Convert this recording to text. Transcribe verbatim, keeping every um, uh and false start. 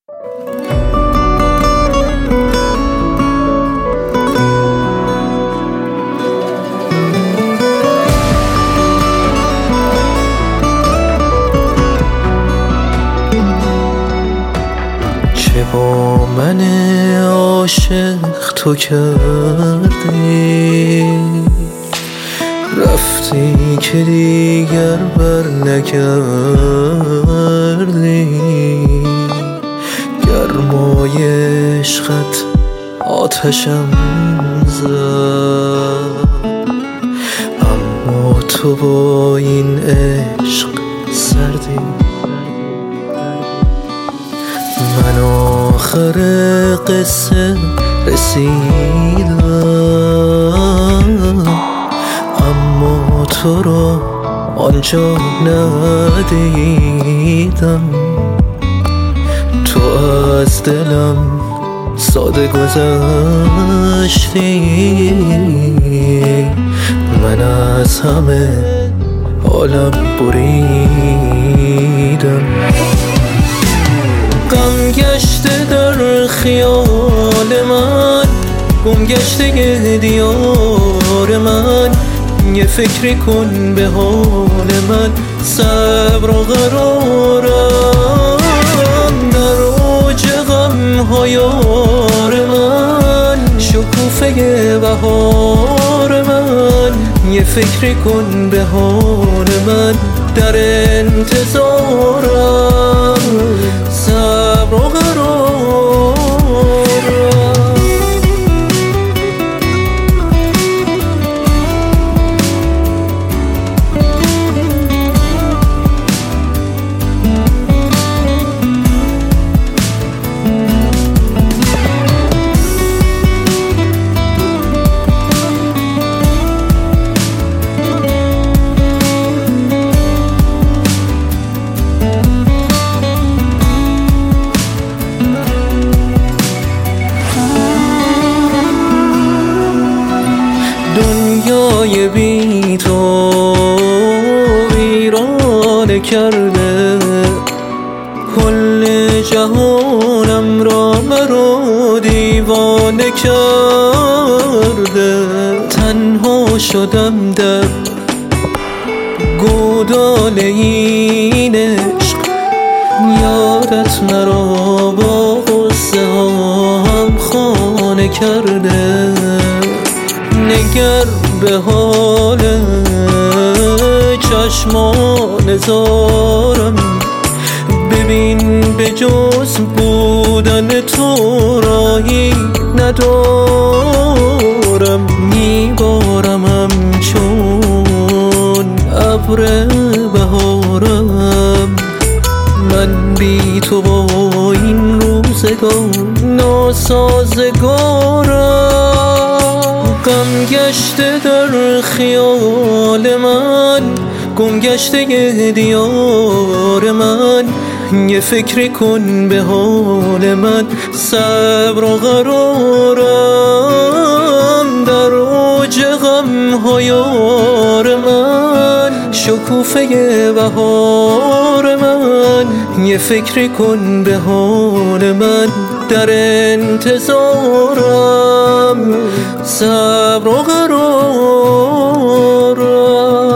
چه با من عاشق تو کردی، رفتی که دیگر بر نگردی. گرمای عشقت آتشم زد، اما تو با این عشق سردی. من آخر قصه رسیدم، اما تو را آنجا ندیدم. تو از دلم ساده گذشتی، من از همه عالم بریدم. غم گشته در خیال من، گم گشته دیار من. یه فکری کن به حال من، صبر و قرارم در اوج غم ها یار من. شکوفه بهار من، یه فکری کن به حال من. در انتظارم صبر و قرارم. دنیای بی تو ویرانه کرده، کل جهانم را مرا دیوانه کرده. تنها شدم در گودال این عشق، یادت مرا با غصه هم خانه کرده. نگر به حال چشمان زارم، ببین به جز بودن تو راهی ندارم. میبارم همچون ابر بهارم، من بی تو با این روزگار ناسازگارم. غم گشته در خیال من، گم گشته دیار من. یه فکری کن به حال من، صبر و قرارم در اوج غم ها یار من. شکوفه بهار من، یه فکری کن به حال من. در انتظارم صبر و قرارم.